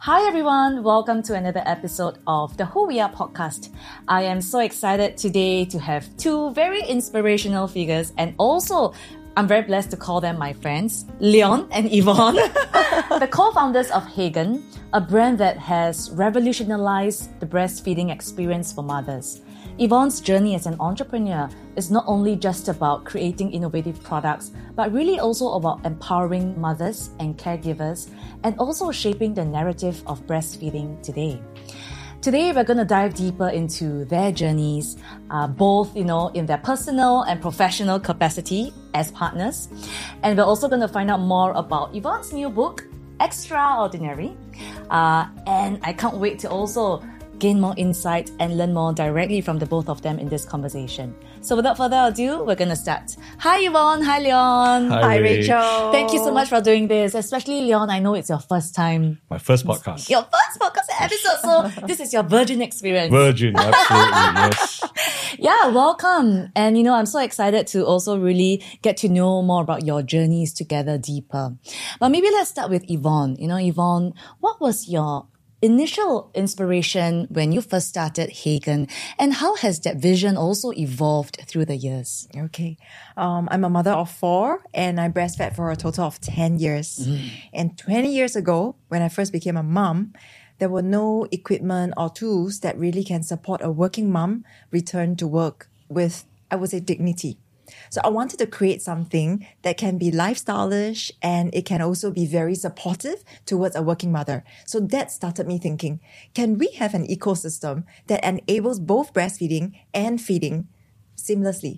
Hi everyone, welcome to another episode of the Who We Are podcast. I am so excited today to have two very inspirational figures, and also I'm very blessed to call them my friends, Leon and Yvonne, the co-founders of Hagen, a brand that has revolutionized the breastfeeding experience for mothers. Yvonne's journey as an entrepreneur is not only just about creating innovative products, but really also about empowering mothers and caregivers and also shaping the narrative of breastfeeding today. Today, we're going to dive deeper into their journeys, both, in their personal and professional capacity as partners. And we're also going to find out more about Yvonne's new book, Extraordinary. And I can't wait to also gain more insight and learn more directly from the both of them in this conversation. So without further ado, we're going to start. Hi Yvonne, hi Leon. Hi Rachel. Thank you so much for doing this, especially Leon. I know it's your first time. My first podcast. Your first podcast episode, so this is your virgin experience. Virgin, absolutely, yes. Yeah, welcome. And I'm so excited to also really get to know more about your journeys together deeper. But maybe let's start with Yvonne. Yvonne, what was your initial inspiration when you first started Hagen, and how has that vision also evolved through the years? Okay. I'm a mother of 4 and I breastfed for a total of 10 years. And 20 years ago, when I first became a mom, there were no equipment or tools that really can support a working mom return to work with, I would say, dignity. So I wanted to create something that can be lifestyleish and it can also be very supportive towards a working mother. So that started me thinking, can we have an ecosystem that enables both breastfeeding and feeding seamlessly?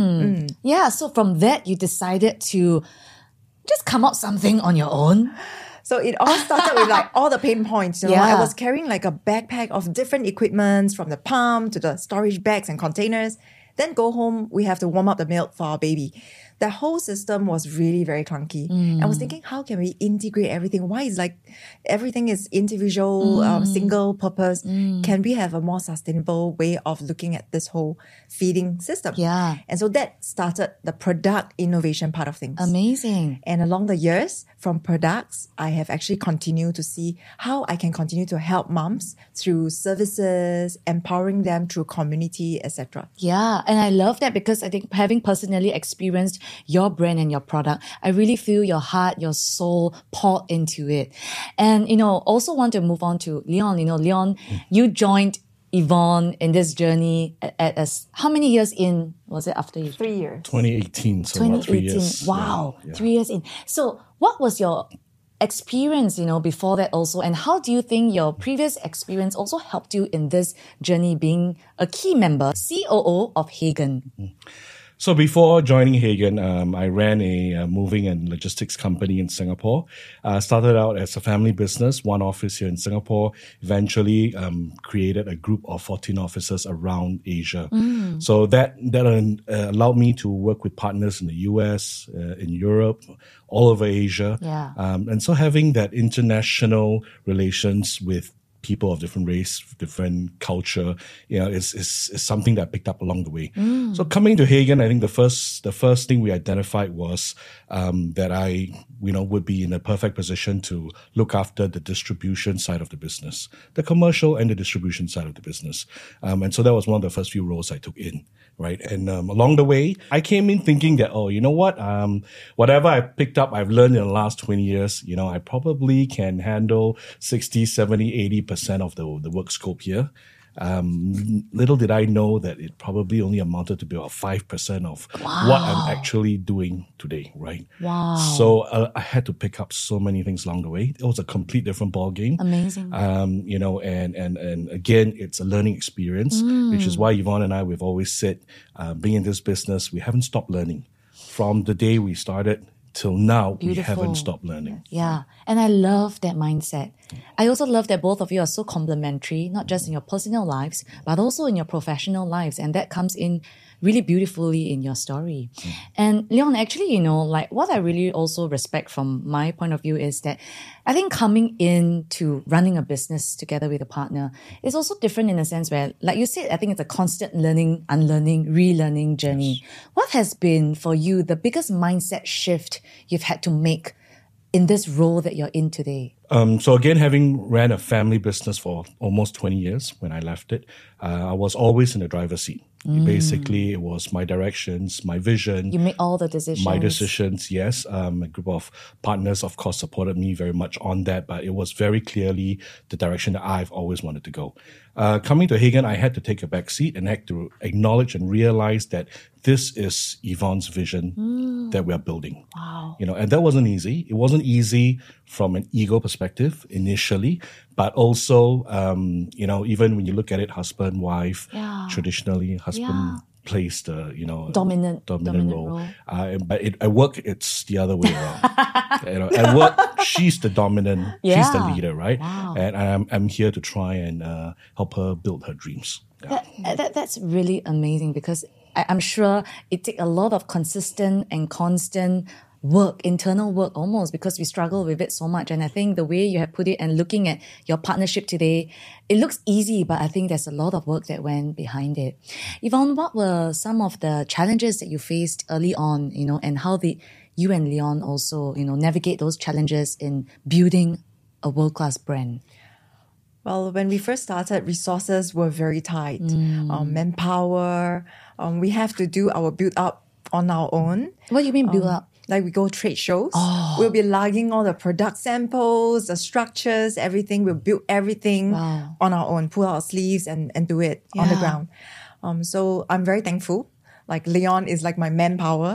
Yeah, so from that, you decided to just come up something on your own. So it all started with all the pain points. Yeah. I was carrying a backpack of different equipments, from the pump to the storage bags and containers. Then go home, we have to warm up the milk for our baby. The whole system was really very clunky. I was thinking, how can we integrate everything? Why is everything is individual, single purpose? Can we have a more sustainable way of looking at this whole feeding system? Yeah. And so that started the product innovation part of things. Amazing. And along the years, from products, I have actually continued to see how I can continue to help moms through services, empowering them through community, etc. Yeah, and I love that because I think having personally experienced your brand and your product, I really feel your heart, your soul poured into it. And, also want to move on to Leon. Leon, you joined Yvonne in this journey at how many years in was it after you? 3 years. 2018, so about 3 years. Wow, Yeah. 3 years in. So what was your experience, before that also? And how do you think your previous experience also helped you in this journey being a key member, COO of Hagen? So before joining Hagen, I ran a moving and logistics company in Singapore. Started out as a family business, one office here in Singapore. Eventually created a group of 14 offices around Asia. So that allowed me to work with partners in the US, in Europe, all over Asia. Yeah. And so having that international relations with people of different race, different culture, is something that I picked up along the way. So coming to Hagen, I think the first thing we identified was that I, would be in a perfect position to look after the distribution side of the business, the commercial and the distribution side of the business. And so that was one of the first few roles I took in, right? And along the way, I came in thinking that, whatever I picked up, I've learned in the last 20 years, I probably can handle 60, 70, 80% of the work scope here. Little did I know that it probably only amounted to be about 5% of what I'm actually doing today, right? Wow. So I had to pick up so many things along the way. It was a complete different ball game. Amazing. And again, it's a learning experience, which is why Yvonne and I, we've always said, being in this business, we haven't stopped learning. From the day we started till now, we haven't stopped learning. Yeah. And I love that mindset. I also love that both of you are so complementary, not just in your personal lives, but also in your professional lives. And that comes in really beautifully in your story. And Leon, actually, what I really also respect from my point of view is that I think coming into running a business together with a partner is also different in a sense where, like you said, I think it's a constant learning, unlearning, relearning journey. Yes. What has been for you the biggest mindset shift you've had to make in this role that you're in today? So again, having ran a family business for almost 20 years when I left it, I was always in the driver's seat. Basically, it was my directions, my vision. You make all the decisions. My decisions, yes. A group of partners, of course, supported me very much on that, but it was very clearly the direction that I've always wanted to go. Coming to Hagen, I had to take a back seat and had to acknowledge and realize that this is Yvonne's vision that we are building. Wow. And that wasn't easy. It wasn't easy from an ego perspective initially, but also, even when you look at it, husband, wife, traditionally, husband plays the, dominant role. But at work, it's the other way around. At work, she's the dominant, she's the leader, right? Wow. And I'm here to try and help her build her dreams. Yeah. That's really amazing, because I'm sure it takes a lot of consistent and constant work, internal work almost, because we struggle with it so much. And I think the way you have put it and looking at your partnership today, it looks easy, but I think there's a lot of work that went behind it. Yvonne, what were some of the challenges that you faced early on, and how did you and Leon also, navigate those challenges in building a world-class brand? Well, when we first started, resources were very tight. Manpower, we have to do our build up on our own. What do you mean build up? Like we go trade shows. We'll be lugging all the product samples, the structures, everything. We'll build everything on our own, pull our sleeves and do it on the ground. So I'm very thankful. Like Leon is like my manpower.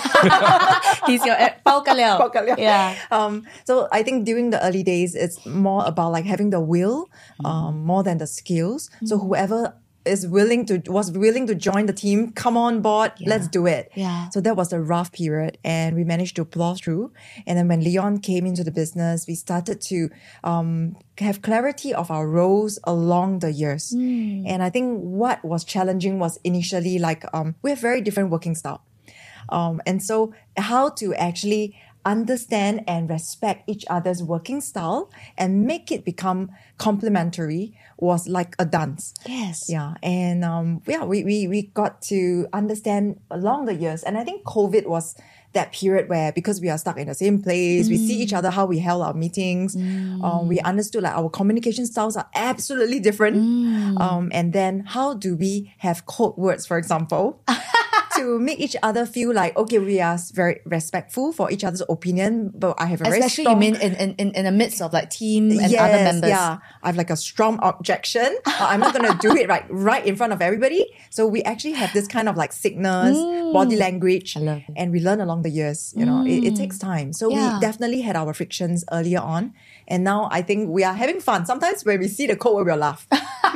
He's your bao ka liao. Yeah. So I think during the early days, it's more about like having the will, more than the skills. So whoever was willing to join the team, come on board, let's do it. Yeah. So that was a rough period, and we managed to plow through. And then when Leon came into the business, we started to have clarity of our roles along the years. And I think what was challenging was initially like we have very different working style. And so how to actually understand and respect each other's working style and make it become complementary was like a dance. Yes. Yeah. And we got to understand along the years. And I think COVID was that period where, because we are stuck in the same place, we see each other, how we held our meetings. We understood like our communication styles are absolutely different. And then how do we have code words, for example, to make each other feel like, okay, we are very respectful for each other's opinion, but I have a very Especially strong... you mean in the midst of like team and other members. Yeah, I have like a strong objection. I'm not going to do it right in front of everybody. So we actually have this kind of like signals, body language, I love it. and we learn along the years. It takes time. So we definitely had our frictions earlier on, and now I think we are having fun. Sometimes when we see the code word, we'll laugh.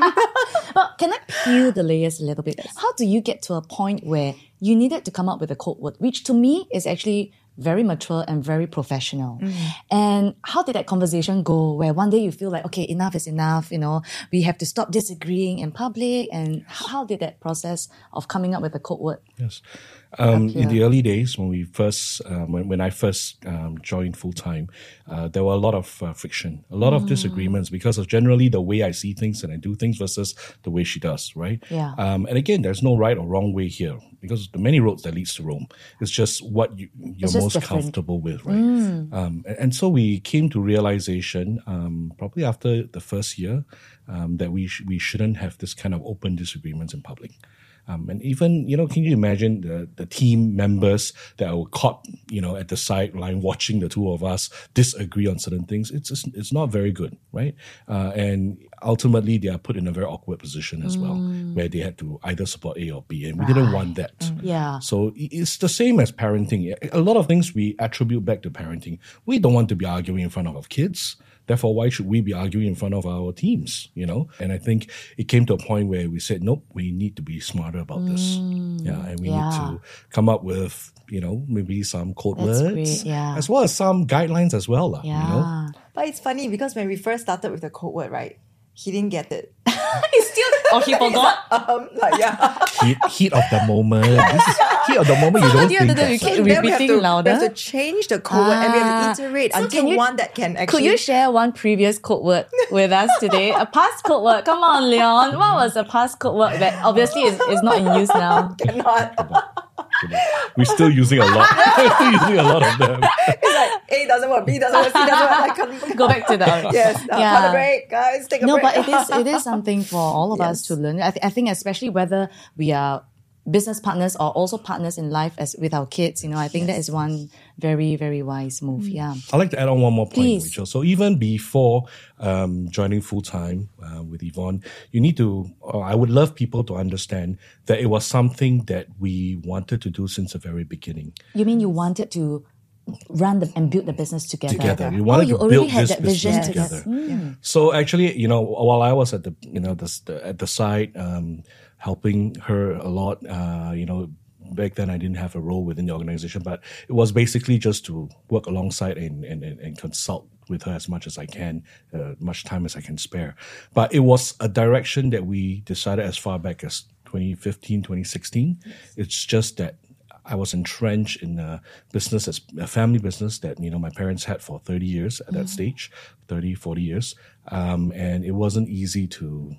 But can I peel the layers a little bit? How do you get to a point where you needed to come up with a code word, which to me is actually very mature and very professional? And how did that conversation go, where one day you feel like, okay, enough is enough, we have to stop disagreeing in public? And how did that process of coming up with a code word? Yes. In the early days, when we first, when I first joined full time, there were a lot of friction, a lot of disagreements because of generally the way I see things and I do things versus the way she does, right? Yeah. And again, there's no right or wrong way here because the many roads that leads to Rome. It's just what you're most different. comfortable with, right? And so we came to realization, probably after the first year, that we shouldn't have this kind of open disagreements in public. And even, can you imagine the team members that were caught, at the sideline watching the two of us disagree on certain things? It's not very good, right? And ultimately, they are put in a very awkward position as well, where they had to either support A or B, and we didn't want that. Yeah. So it's the same as parenting. A lot of things we attribute back to parenting. We don't want to be arguing in front of our kids. Therefore, why should we be arguing in front of our teams, And I think it came to a point where we said, nope, we need to be smarter about this. Yeah, and we need to come up with, maybe some code That's words, great, yeah. as well as some guidelines as well. Yeah. But it's funny because when we first started with the code word, right, he didn't get it. He still... Oh, he forgot? Heat of the moment. This is heat of the moment. You don't think that. You keep Then we have repeating louder. We have to change the code word and we have to iterate until one that can actually... Could you share one previous code word with us today? A past code word. Come on, Leon. What was a past code word that obviously is not in use now? Cannot. We're still using a lot. We're still using a lot of them. It's like A doesn't work, B doesn't work, C doesn't work. I can't Go back to the yes. Yeah. Have a break, guys. Take a No, break. but it is something for all of us to learn. I think especially whether we are business partners or also partners in life as with our kids, I think that is one very, very wise move. Yeah. I'd like to add on one more point, Please. Rachel. So even before joining full-time with Yvonne, you need to, I would love people to understand that it was something that we wanted to do since the very beginning. You mean you wanted to run and build the business together? We wanted you to already build had this that vision business together. together. So actually, while I was at the side, helping her a lot, back then I didn't have a role within the organization, but it was basically just to work alongside and consult with her as much as I can, much time as I can spare. But it was a direction that we decided as far back as 2015, 2016. It's just that I was entrenched in a business, as a family business that, my parents had for 30 years at that stage, 30, 40 years. And it wasn't easy to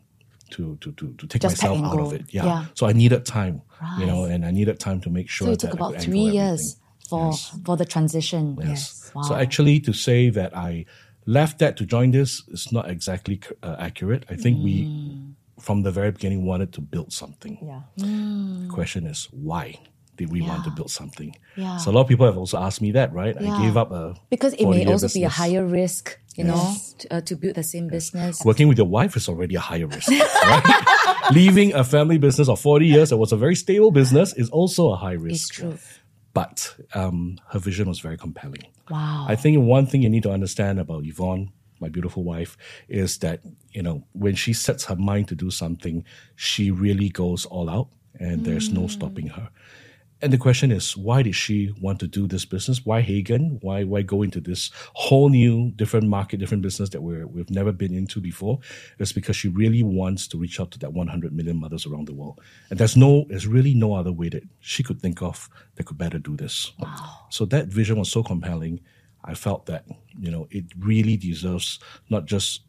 take Just pack myself and out go. of it. Yeah. So I needed time, Right. and I needed time to make sure So it that took I about could 3 anchor years everything. for the transition. Yes. Wow. So actually, to say that I left that to join this is not exactly accurate. I think we, from the very beginning, wanted to build something. Yeah. The question is, why did we want to Yeah. build something? Yeah. So a lot of people have also asked me that, right? Yeah. I gave up a Because it may 40-year also be a business. higher risk, to build the same business. Working with your wife is already a higher risk, right? Leaving a family business of 40 years that was a very stable business is also a high risk. It's true. But her vision was very compelling. Wow. I think one thing you need to understand about Yvonne, my beautiful wife, is that, when she sets her mind to do something, she really goes all out and there's no stopping her. And the question is, why did she want to do this business? Why Hagen? Why go into this whole new, different market, different business that we've never been into before? It's because she really wants to reach out to that 100 million mothers around the world. And there's really no other way that she could think of that could better do this. Wow. So that vision was so compelling. I felt that, it really deserves not just,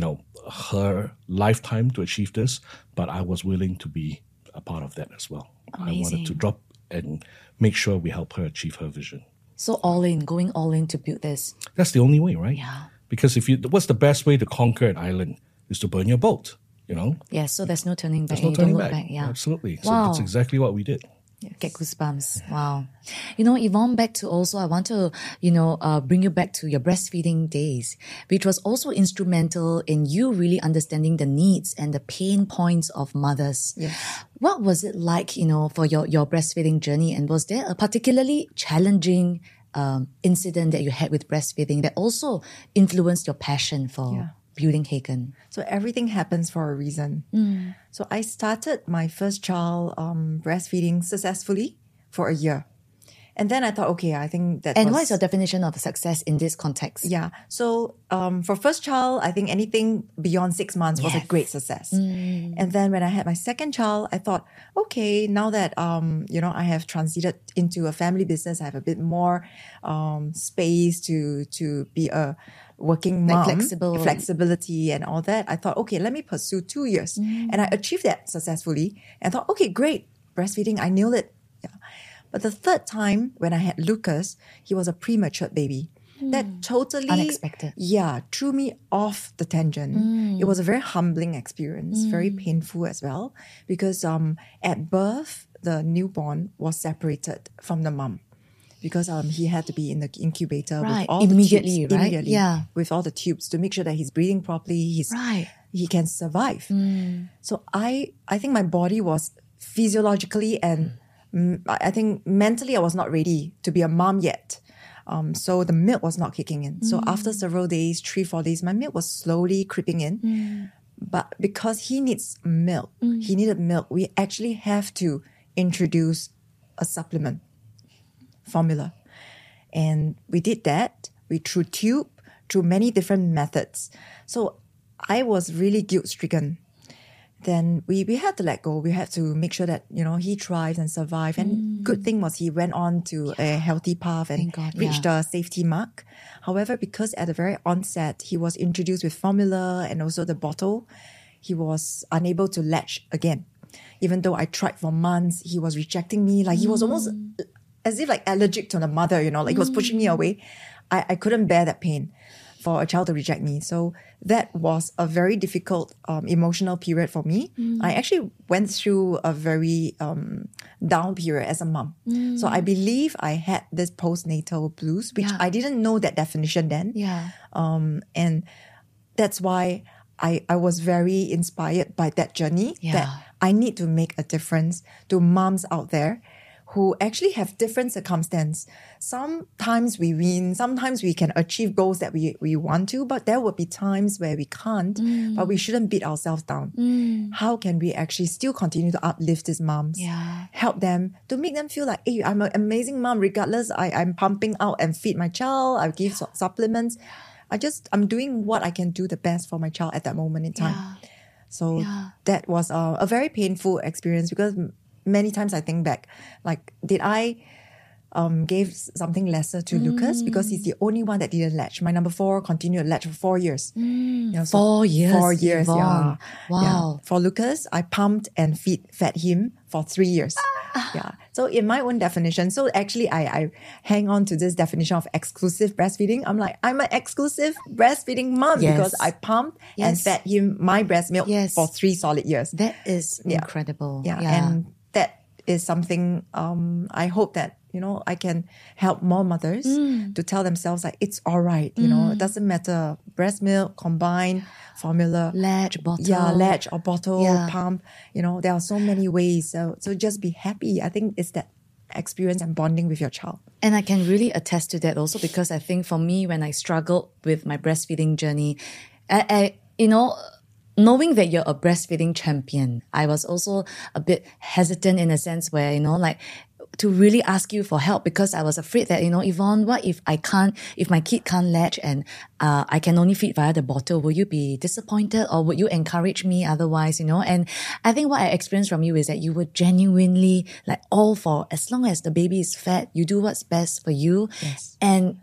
her lifetime to achieve this, but I was willing to be a part of that as well. Amazing. I wanted to drop and make sure we help her achieve her vision. So going all in to build this. That's the only way, right? Yeah. Because what's the best way to conquer an island is to burn your boat, Yeah, so there's no turning back. There's no and you don't turning look back. Yeah. Absolutely. So Wow. that's exactly what we did. Get goosebumps. Wow. Yvonne, back to also, I want to, bring you back to your breastfeeding days, which was also instrumental in you really understanding the needs and the pain points of mothers. Yes. What was it like, for your breastfeeding journey? And was there a particularly challenging incident that you had with breastfeeding that also influenced your passion for building Hagen? So everything happens for a reason. So I started my first child breastfeeding successfully for a year. And then I thought, okay, I think that And what is your definition of success in this context? Yeah. So for first child, I think anything beyond 6 months was a Yes. great success. And then when I had my second child, I thought, okay, now that I have transited into a family business, I have a bit more space to be a working mom, flexibility and all that. I thought, okay, let me pursue 2 years. And I achieved that successfully. And thought, okay, great, breastfeeding, I nailed it. Yeah. But the third time when I had Lucas, he was a premature baby. That totally Unexpected. Yeah, threw me off the tangent. It was a very humbling experience, very painful as well, because at birth the newborn was separated from the mom. Because he had to be in the incubator Right. with all Immediately, the tubes. right? Immediately, Yeah. with all the tubes to make sure that he's breathing properly, Right. he can survive. So I think my body was physiologically and I think mentally I was not ready to be a mom yet. So the milk was not kicking in. So after several days, 3-4 days, my milk was slowly creeping in. But because he needs milk, he needed milk, we actually have to introduce a supplement, formula. And we did that. We through tube, through many different methods. So I was really guilt-stricken. Then we had to let go. We had to make sure that, he thrives and survive. And good thing was he went on to a healthy path and Thank God, reached the safety mark. However, because at the very onset, he was introduced with formula and also the bottle, he was unable to latch again. Even though I tried for months, he was rejecting me. Like he was almost as if like allergic to the mother, like he was pushing me away. I couldn't bear that pain for a child to reject me. So that was a very difficult emotional period for me. I actually went through a very down period as a mom. So I believe I had this postnatal blues, which I didn't know that definition then. Yeah. And that's why I was very inspired by that journey, that I need to make a difference to moms out there who actually have different circumstances. Sometimes we win, sometimes we can achieve goals that we want to, but there will be times where we can't, but we shouldn't beat ourselves down. How can we actually still continue to uplift these moms, help them, to make them feel like, hey, I'm an amazing mom, regardless, I'm pumping out and feed my child, I give supplements. I'm doing what I can do the best for my child at that moment in time. So that was a very painful experience, because many times I think back, like, did I gave something lesser to Lucas, because he's the only one that didn't latch. My number 4 continued to latch for 4 years. 4 years? 4 years, Yvonne. yeah. Wow. Yeah. For Lucas, I pumped and fed him for 3 years. Yeah. So in my own definition, so actually I hang on to this definition of exclusive breastfeeding. I'm like, I'm an exclusive breastfeeding mom because I pumped and fed him my breast milk for 3 solid years. That is incredible. Yeah. And that is something I hope that, I can help more mothers to tell themselves like, it's all right. It doesn't matter. Breast milk, combined, formula. Latch, bottle. Yeah, latch or bottle, pump. There are so many ways. So just be happy. I think it's that experience and bonding with your child. And I can really attest to that also, because I think for me, when I struggled with my breastfeeding journey, I knowing that you're a breastfeeding champion, I was also a bit hesitant in a sense where, to really ask you for help, because I was afraid that, Yvonne, what if my kid can't latch and I can only feed via the bottle? Will you be disappointed, or would you encourage me otherwise, And I think what I experienced from you is that you were genuinely like all for, as long as the baby is fed, you do what's best for you. Yes. And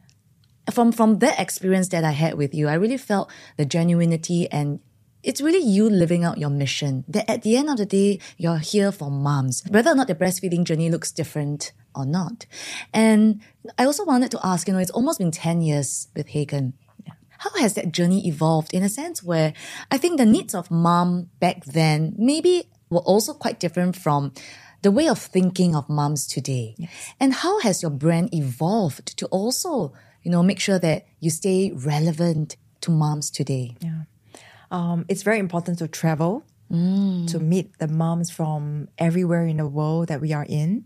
from that experience that I had with you, I really felt the genuinity, and it's really you living out your mission. That at the end of the day, you're here for moms, whether or not the breastfeeding journey looks different or not. And I also wanted to ask, it's almost been 10 years with Hagen. How has that journey evolved, in a sense where I think the needs of mom back then maybe were also quite different from the way of thinking of moms today? Yes. And how has your brand evolved to also, make sure that you stay relevant to moms today? Yeah. It's very important to travel, to meet the moms from everywhere in the world that we are in.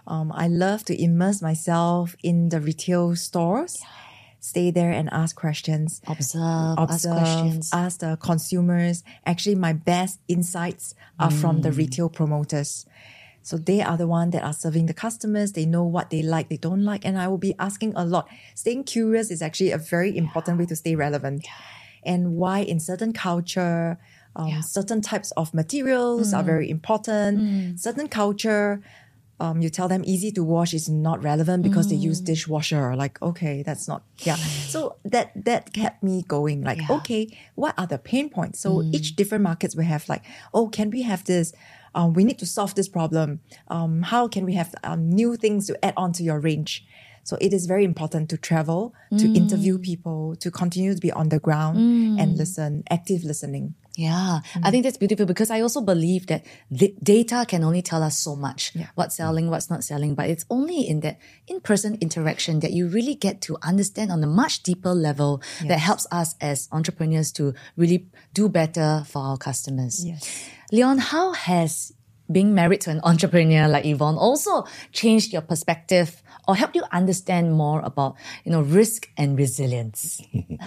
I love to immerse myself in the retail stores, stay there and ask questions. Observe, ask questions. Ask the consumers. Actually, my best insights are from the retail promoters. So they are the ones that are serving the customers. They know what they like, they don't like. And I will be asking a lot. Staying curious is actually a very important way to stay relevant. And why in certain culture, certain types of materials are very important. Certain culture, you tell them easy to wash is not relevant because they use dishwasher. Like, okay, that's not, So that kept me going. Like, okay, what are the pain points? So each different markets will have like, can we have this? We need to solve this problem. How can we have new things to add on to your range? So it is very important to travel, to interview people, to continue to be on the ground and listen, active listening. Yeah, I think that's beautiful, because I also believe that the data can only tell us so much, what's selling, what's not selling, but it's only in that in-person interaction that you really get to understand on a much deeper level that helps us as entrepreneurs to really do better for our customers. Yes. Leon, how has being married to an entrepreneur like Yvonne also changed your perspective or helped you understand more about, risk and resilience?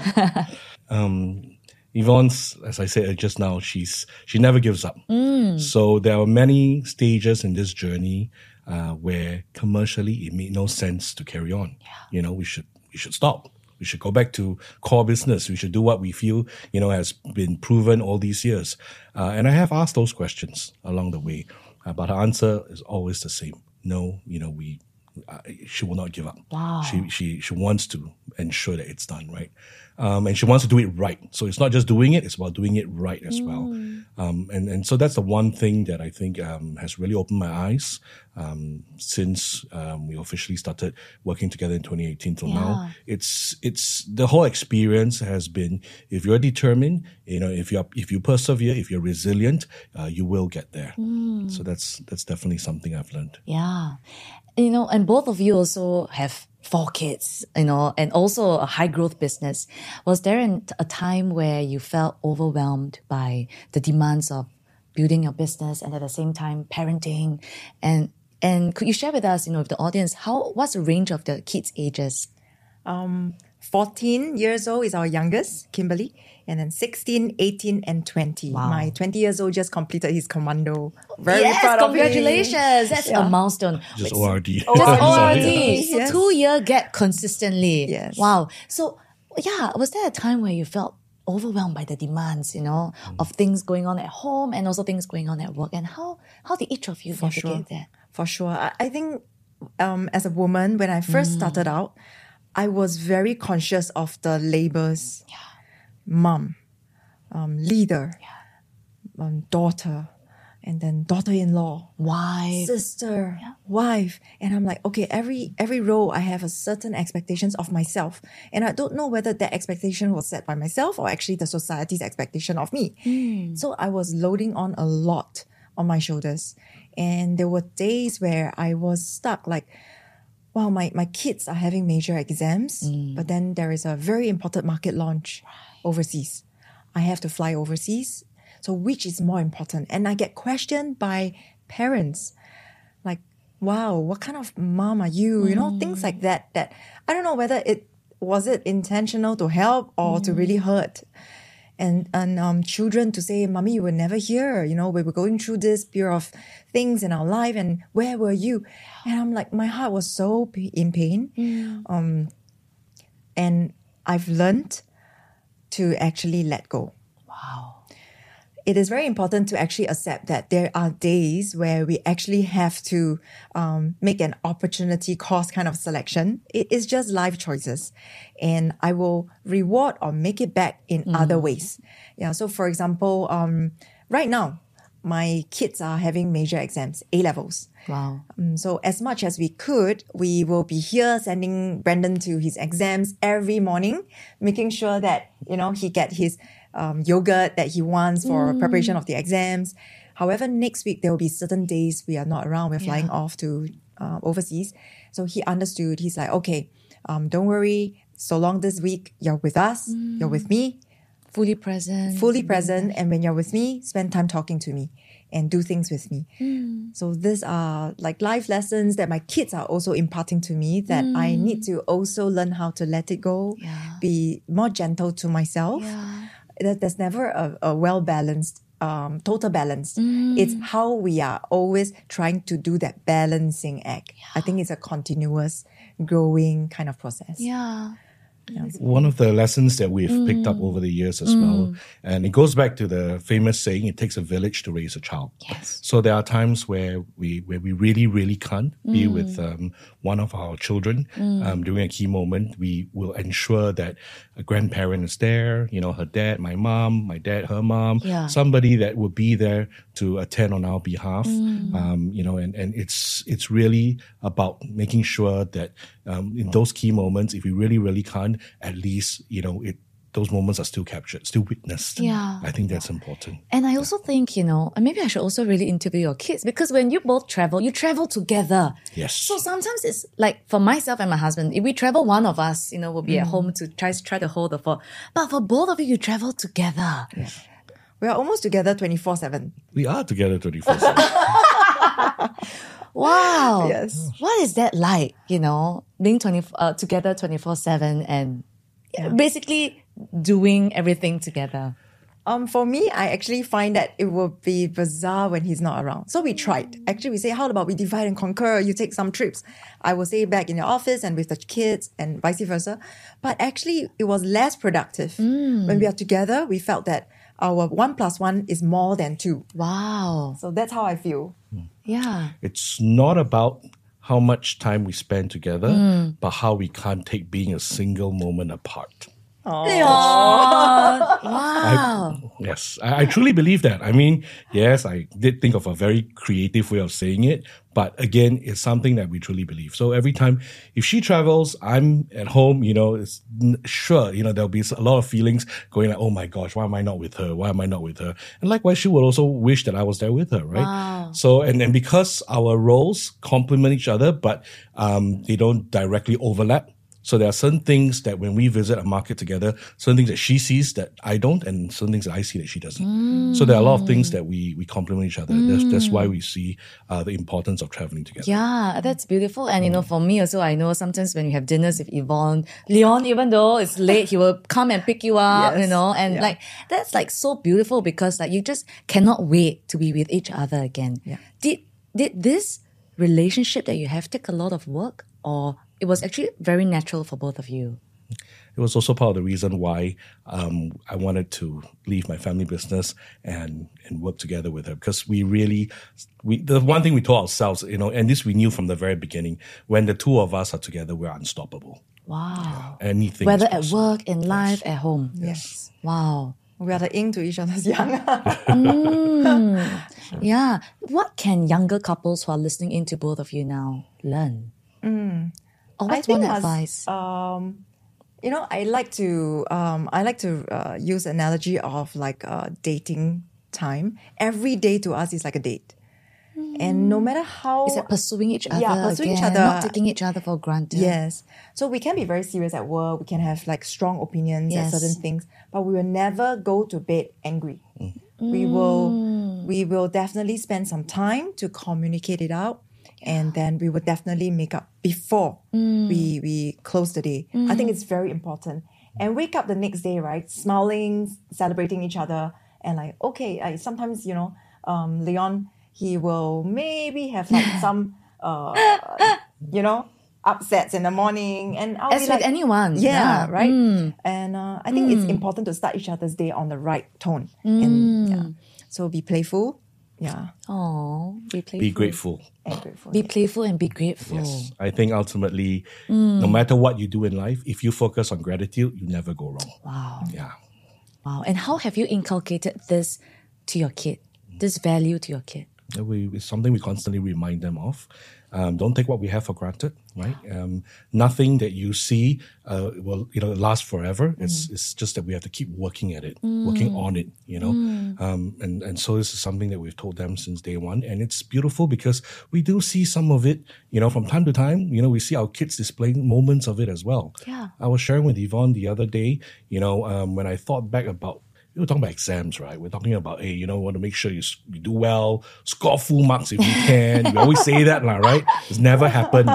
Yvonne's, as I said just now, she never gives up. So there are many stages in this journey where commercially it made no sense to carry on. We should stop. We should go back to core business. We should do what we feel, has been proven all these years. And I have asked those questions along the way, but her answer is always the same. No, she will not give up. Wow. She wants to ensure that it's done right. and she wants to do it right. So it's not just doing it; it's about doing it right as well. And so that's the one thing that I think has really opened my eyes since we officially started working together in 2018 till now. It's the whole experience has been, if you're determined, if you persevere, if you're resilient, you will get there. So that's definitely something I've learned. Yeah. And both of you also have 4 kids, and also a high growth business. Was there a time where you felt overwhelmed by the demands of building your business and at the same time parenting? And could you share with us, with the audience, what's the range of the kids' ages? 14 years old is our youngest, Kimberly, and then 16, 18, and 20. Wow. My 20 years old just completed his commando. Very Yes, proud of him. congratulations. That's a milestone. Just ORD. Just ORD. So Yes. 2-year gap consistently. Yes. Wow. So, was there a time where you felt overwhelmed by the demands, of things going on at home and also things going on at work? And how did each of you navigate that? For sure. I think as a woman, when I first started out, I was very conscious of the labels. Mom, leader, daughter, and then daughter-in-law, Why? sister, wife. And I'm like, okay, every role I have a certain expectations of myself. And I don't know whether that expectation was set by myself or actually the society's expectation of me. So I was loading on a lot on my shoulders. And there were days where I was stuck, like, wow, my kids are having major exams, but then there is a very important market launch overseas. I have to fly overseas. So which is more important? And I get questioned by parents like, wow, what kind of mom are you? Things like that I don't know whether it was intentional to help or to really hurt. And children to say, Mommy, you were never here. We were going through this period of things in our life, and where were you? And I'm like, my heart was so in pain. And I've learned to actually let go. Wow. It is very important to actually accept that there are days where we actually have to make an opportunity cost kind of selection. It is just life choices. And I will reward or make it back in other ways. Yeah. So for example, right now, my kids are having major exams, A-levels. Wow. So as much as we could, we will be here sending Brandon to his exams every morning, making sure that, he get his yogurt that he wants for preparation of the exams. However, next week, there will be certain days we are not around. We're flying off to overseas. So he understood. He's like, okay, don't worry. So long this week, you're with us, you're with me. Fully present. And when you're with me, spend time talking to me and do things with me. So these are like life lessons that my kids are also imparting to me, that I need to also learn how to let it go, be more gentle to myself. There's never a well-balanced, total balance. It's how we are always trying to do that balancing act. I think it's a continuous growing kind of process. Yeah. One of the lessons that we've picked up over the years as well, and it goes back to the famous saying, it takes a village to raise a child. Yes. So there are times where we really, really can't be with one of our children during a key moment. We will ensure that a grandparent is there, her dad, my mom, my dad, her mom, somebody that will be there to attend on our behalf. And it's really about making sure that in those key moments, if we really, really can't, at least, those moments are still captured, still witnessed. Yeah. I think that's important. And I also think, and maybe I should also really interview your kids, because when you both travel, you travel together. Yes. So sometimes it's like for myself and my husband, if we travel, one of us, will be at home to try to hold the fort. But for both of you travel together. Yeah. We are almost together 24/7. We are together 24/7. Wow. Yes. What is that like, being together 24/7 and basically doing everything together? For me, I actually find that it will be bizarre when he's not around. So we tried. Actually, we say, how about we divide and conquer? You take some trips. I will stay back in your office and with the kids and vice versa. But actually, it was less productive. When we are together, we felt that our 1 + 1 is more than 2. Wow. So that's how I feel. Yeah. It's not about how much time we spend together, but how we can't take being a single moment apart. Leon! Wow. Yes, I truly believe that. I mean, yes, I did think of a very creative way of saying it, but again, it's something that we truly believe. So every time, if she travels, I'm at home, it's sure, there'll be a lot of feelings going like, oh my gosh, why am I not with her? Why am I not with her? And likewise, she will also wish that I was there with her, right? Wow. So, and because our roles complement each other, but they don't directly overlap. So there are certain things that when we visit a market together, certain things that she sees that I don't, and certain things that I see that she doesn't. So there are a lot of things that we complement each other. That's why we see the importance of traveling together. Yeah, that's beautiful. And for me also, I know sometimes when you have dinners with Yvonne, Leon, even though it's late, he will come and pick you up, Yes. and that's so beautiful because you just cannot wait to be with each other again. Yeah. Did this relationship that you have take a lot of work, or it was actually very natural for both of you? It was also part of the reason why I wanted to leave my family business and work together with her, because the one thing we told ourselves, and this we knew from the very beginning, when the two of us are together, we're unstoppable. Wow. Anything. Whether is at possible. work, in life, at home. Yes. Wow. We are the yin to each other's yang. Yeah. What can younger couples who are listening into both of you now learn? Or what's one advice? I like to use analogy of dating time. Every day to us is like a date. And no matter how... Is that pursuing each other pursuing each again, other. not taking each other for granted. Yes. So we can be very serious at work. We can have strong opinions Yes. at certain things, but we will never go to bed angry. We will definitely spend some time to communicate it out, and then we will definitely make up before we close the day. I think it's very important. And wake up the next day, right? Smiling, celebrating each other, and sometimes Leon, he will maybe have some upsets in the morning, and I'll As be with anyone. yeah, right. Mm. And I think it's important to start each other's day on the right tone. And so be playful, Oh, be playful. Be grateful. and grateful. Be playful and be grateful. Yes. I think ultimately, no matter what you do in life, if you focus on gratitude, you never go wrong. Wow. Yeah. Wow. And how have you inculcated this to your kid? This value to your kid? It's something we constantly remind them of. Don't take what we have for granted, right? Nothing that you see will last forever. It's just that we have to keep working at it, working on it, and so this is something that we've told them since day one, and it's beautiful because we do see some of it, from time to time. We see our kids displaying moments of it as well. Yeah. I was sharing with Yvonne the other day, when I thought back about. We were talking about exams, right? We're talking about, hey, we want to make sure you do well, score full marks if you can. We always say that, right? It's never happened.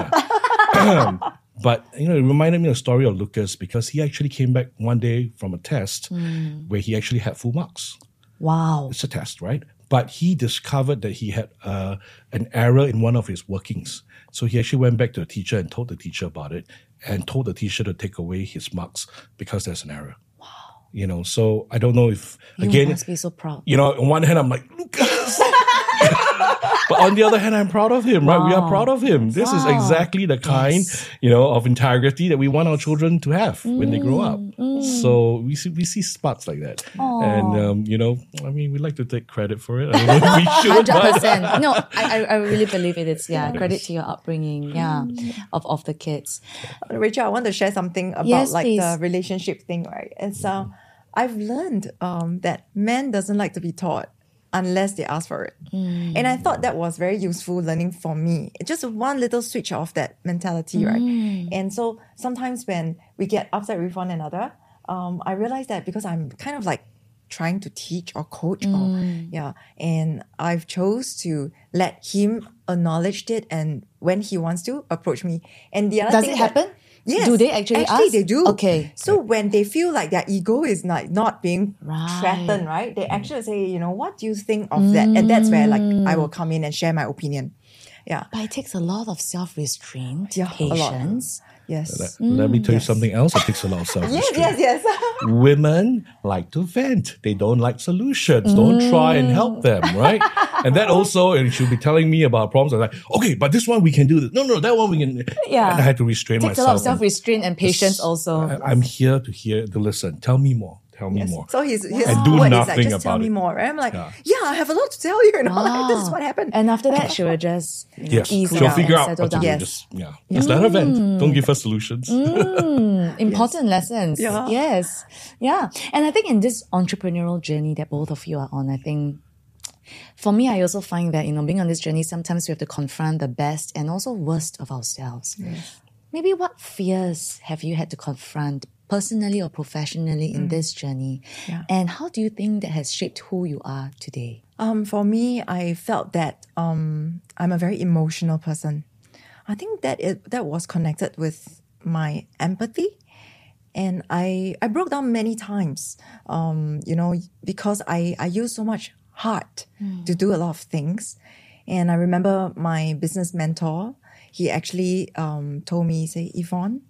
But, it reminded me of the story of Lucas because he actually came back one day from a test where he actually had full marks. Wow. It's a test, right? But he discovered that he had an error in one of his workings. So he actually went back to the teacher and told the teacher about it and told the teacher to take away his marks because there's an error. So I don't know if, You must be so proud. on one hand, I'm like, Lucas. But on the other hand, I'm proud of him, right? We are proud of him. This is exactly the kind, of integrity that we want our children to have when they grow up. So we see sparks like that. And, we like to take credit for it. I don't know if we should, but 100%. No, I really believe it is, credit to your upbringing, of the kids. Rachel, I want to share something about Yes, the please. relationship thing, right? It's I've learned that men doesn't like to be taught unless they ask for it. And I thought that was very useful learning for me. It's just one little switch off that mentality, right? And so sometimes when we get upset with one another, I realize that because I'm kind of trying to teach or coach and I've chose to let him acknowledge it and when he wants to approach me. And the other Does thing it happen? Yes. Do they actually ask? they do. Okay. So when they feel like their ego is not being Right. threatened, right? They actually say, what do you think of that? And that's where I will come in and share my opinion. Yeah. But it takes a lot of self-restraint, Yeah, a lot. patience. Yes. let me tell you Yes. something else that takes a lot of self-restraint. Yes. Women like to vent. They don't like solutions. Don't try and help them, right? And that also, and she'll be telling me about problems. I'm like, okay, but this one we can do this. No, that one we can. Yeah. And I had to restrain Takes a myself. lot of self-restraint and patience also. I'm here to listen. Tell me more. Tell me more. So his And do word is like, nothing just tell about me it. more. Right? I'm like, Yeah. yeah, I have a lot to tell you. Like, this is what happened. And after that, she will just Yes, ease she'll down figure and out settle what to down. do. Yes. Just let her vent. Don't give her solutions. Important lessons. Yeah. Yes. Yeah. And I think in this entrepreneurial journey that both of you are on, I think for me, I also find that, being on this journey, sometimes we have to confront the best and also worst of ourselves. Yes. Maybe what fears have you had to confront personally or professionally in this journey? Yeah. And how do you think that has shaped who you are today? For me, I felt that I'm a very emotional person. I think that was connected with my empathy. And I broke down many times, because I use so much heart to do a lot of things. And I remember my business mentor, he actually told me, say, Yvonne,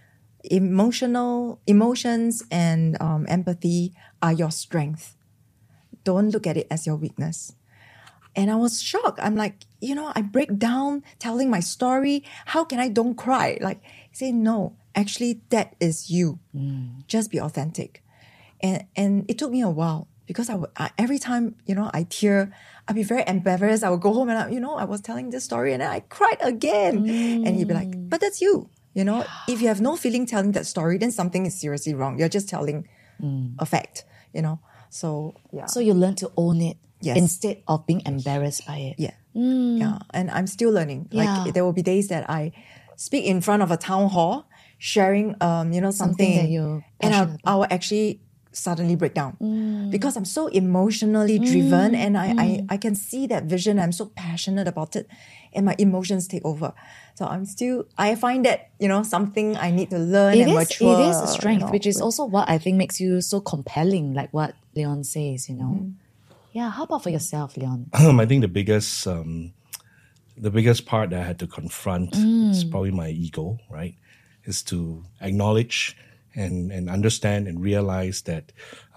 emotions and empathy are your strength. Don't look at it as your weakness. And I was shocked. I'm like, I break down telling my story. How can I don't cry? Like, say, no, actually, that is you. Just be authentic. And it took me a while because I every time, I tear, I'd be very embarrassed. I would go home and, I was telling this story and then I cried again. And he'd be like, but that's you. If you have no feeling telling that story, then something is seriously wrong. You're just telling a fact, So, yeah. So you learn to own it Yes. instead of being embarrassed by it. Yeah. Yeah. And I'm still learning. Yeah. Like there will be days that I speak in front of a town hall, sharing, something that you're and passionate I will actually suddenly break down because I'm so emotionally driven and I can see that vision. I'm so passionate about it and my emotions take over. So I find that, something I need to learn and mature. It is a strength, which is also what I think makes you so compelling, like what Leon says, Yeah, how about for yourself, Leon? I think the biggest part that I had to confront is probably my ego, right? Is to acknowledge and understand and realize that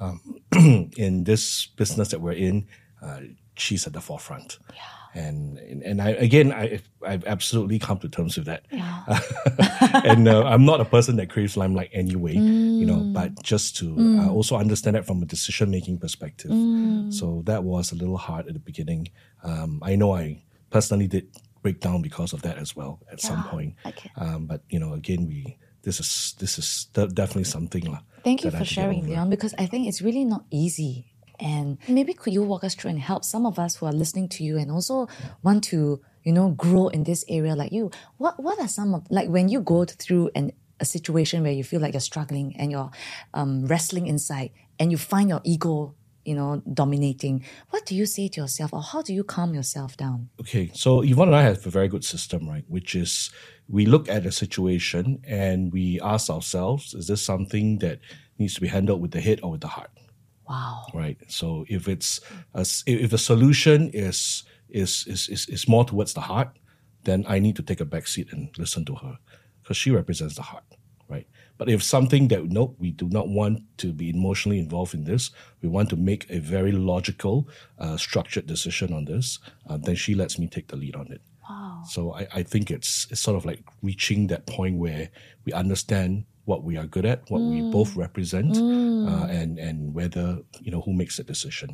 in this business that we're in, she's at the forefront. Yeah. And I've absolutely come to terms with that. Yeah. And I'm not a person that craves limelight anyway, but just to also understand that from a decision-making perspective. So that was a little hard at the beginning. I know I personally did break down because of that as well at some point. Okay. But again, this is definitely something. Thank you that I for had to get sharing, over. Leon, because I think it's really not easy. And maybe could you walk us through and help some of us who are listening to you and also want to, grow in this area like you? What are some of, like when you go through a situation where you feel like you're struggling and you're wrestling inside and you find your ego, dominating, what do you say to yourself or how do you calm yourself down? Okay, so Yvonne and I have a very good system, right? Which is we look at a situation and we ask ourselves, is this something that needs to be handled with the head or with the heart? Wow. Right. So if if the solution is more towards the heart, then I need to take a back seat and listen to her because she represents the heart, right? But if something that we do not want to be emotionally involved in this, we want to make a very logical, structured decision on this, then she lets me take the lead on it. Wow. So I think it's sort of like reaching that point where we understand what we are good at, what we both represent, and whether, who makes the decision.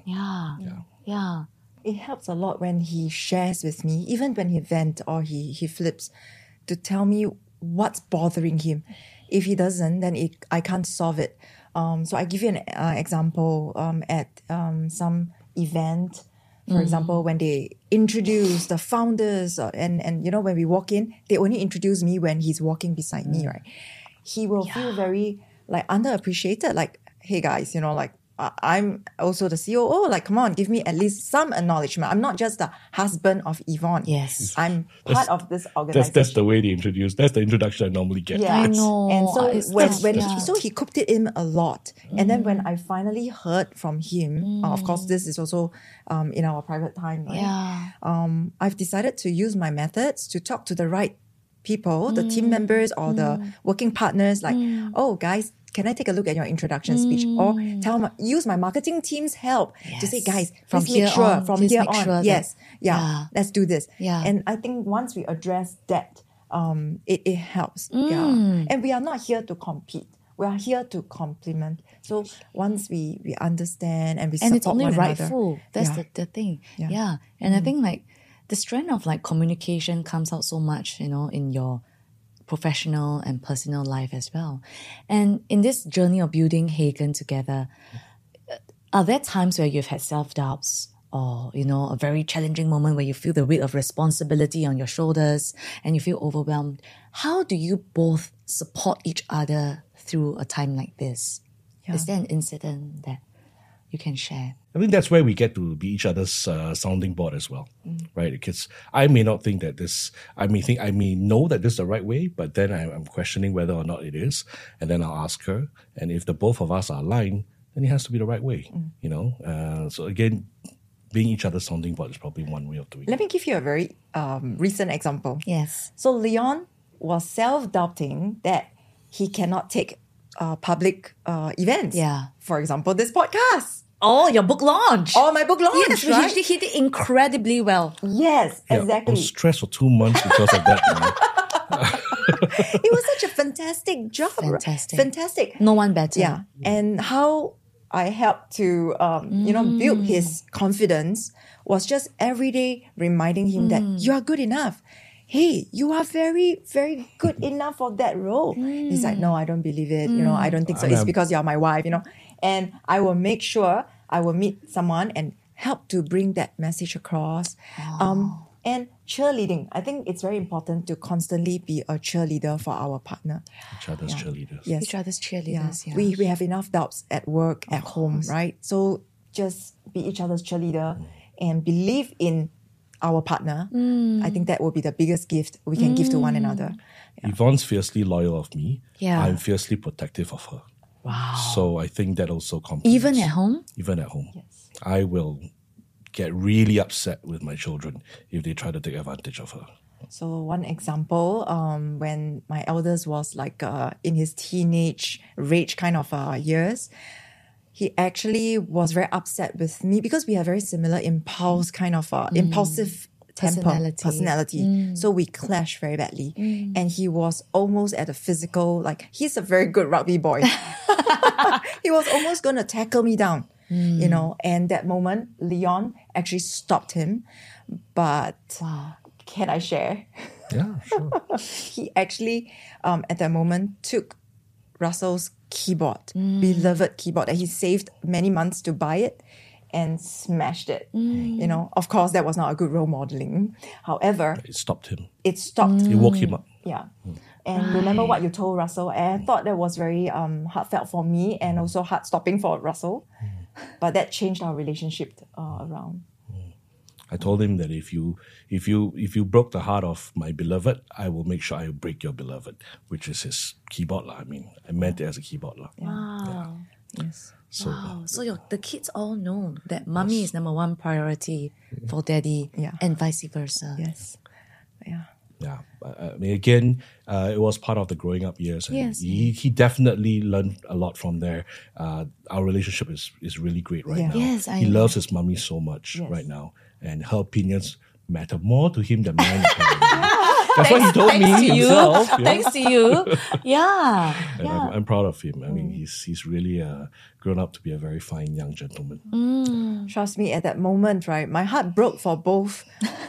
Yeah. It helps a lot when he shares with me, even when he vents or he flips, to tell me what's bothering him. If he doesn't, then I can't solve it. So I give you an example at some event. For example, when they introduce the founders and when we walk in, they only introduce me when he's walking beside me, right? He will feel very like underappreciated. Like, hey guys, I'm also the COO. Like, come on, give me at least some acknowledgement. I'm not just the husband of Yvonne. Yes. I'm part of this organization. That's the way they introduce. That's the introduction I normally get. Yeah. I know. And so It's he cooked it in a lot. And then when I finally heard from him, of course, this is also in our private time, right? Yeah. I've decided to use my methods to talk to the right people, the team members or the working partners, like, oh, guys, can I take a look at your introduction speech? Or use my marketing team's help to say, guys, From please make here sure, on, from please here make on, sure that- yes, Yeah. let's do this. Yeah. And I think once we address that, it helps. Yeah. And we are not here to compete. We are here to complement. So once we understand and we And support it's only one rightful. another. That's Yeah. the thing. Yeah. Yeah. And I think like the strength of like communication comes out so much, in your professional and personal life as well. And in this journey of building Hagen together, are there times where you've had self-doubts or, a very challenging moment where you feel the weight of responsibility on your shoulders and you feel overwhelmed? How do you both support each other through a time like this? Yeah. Is there an incident that you can share? I think that's where we get to be each other's sounding board as well, right? Because I may not think that I may know that this is the right way, but then I'm questioning whether or not it is. And then I'll ask her. And if the both of us are aligned, then it has to be the right way, So again, being each other's sounding board is probably one way of doing it. Let me give you a very recent example. Yes. So Leon was self-doubting that he cannot take public events. Yeah. For example, this podcast Oh, your book launch. or my book launch. Yes, we right? actually hit it incredibly well. Yes, Yeah, I exactly. was stressed for 2 months because of that. It was such a fantastic job. right? Fantastic. Fantastic. No one better. Yeah. And how I helped to, build his confidence was just every day reminding him that you are good enough. Hey, you are very, very good enough for that role. He's like, no, I don't believe it. I don't think so. It's because you're my wife, And I will make sure I will meet someone and help to bring that message across. And cheerleading. I think it's very important to constantly be a cheerleader for our partner. Each other's cheerleaders. Yes. Each other's cheerleaders. Yeah. We have enough doubts at work, at home, right? So just be each other's cheerleader and believe in our partner. I think that will be the biggest gift we can give to one another. Yvonne's fiercely loyal of me. Yeah. I'm fiercely protective of her. Wow. So I think that also complements. Even at home? Even at home. I will get really upset with my children if they try to take advantage of her. So one example, when my eldest was like in his teenage rage kind of years, he actually was very upset with me because we have very similar impulsive temper, personality. So we clashed very badly. And he was almost at a physical, he's a very good rugby boy. He was almost going to tackle me down, and that moment, Leon actually stopped him. But can I share? Yeah, sure. He actually, at that moment, took Russell's keyboard, beloved keyboard that he saved many months to buy it, and smashed it. Of course, that was not a good role modeling. However, It stopped him. it stopped. It woke him up. Yeah. And remember what you told Russell. And I thought that was very heartfelt for me and also heart-stopping for Russell. But that changed our relationship around. I told him that if you broke the heart of my beloved, I will make sure I break your beloved, which is his keyboard. I meant it as a keyboard. Wow. Yes. So So the kids all know that mommy is number one priority for daddy and vice versa. Yes. Yeah. yeah, again, it was part of the growing up years. And Yes. he definitely learned a lot from there. Our relationship is really great right now. Yes, I he know. loves his mummy so much right now, and her opinions matter more to him than mine. Apparently. That's what he told me himself. you know. Thanks to you. Yeah. And I'm proud of him. I mean, he's really grown up to be a very fine young gentleman. Trust me, at that moment, right, my heart broke for both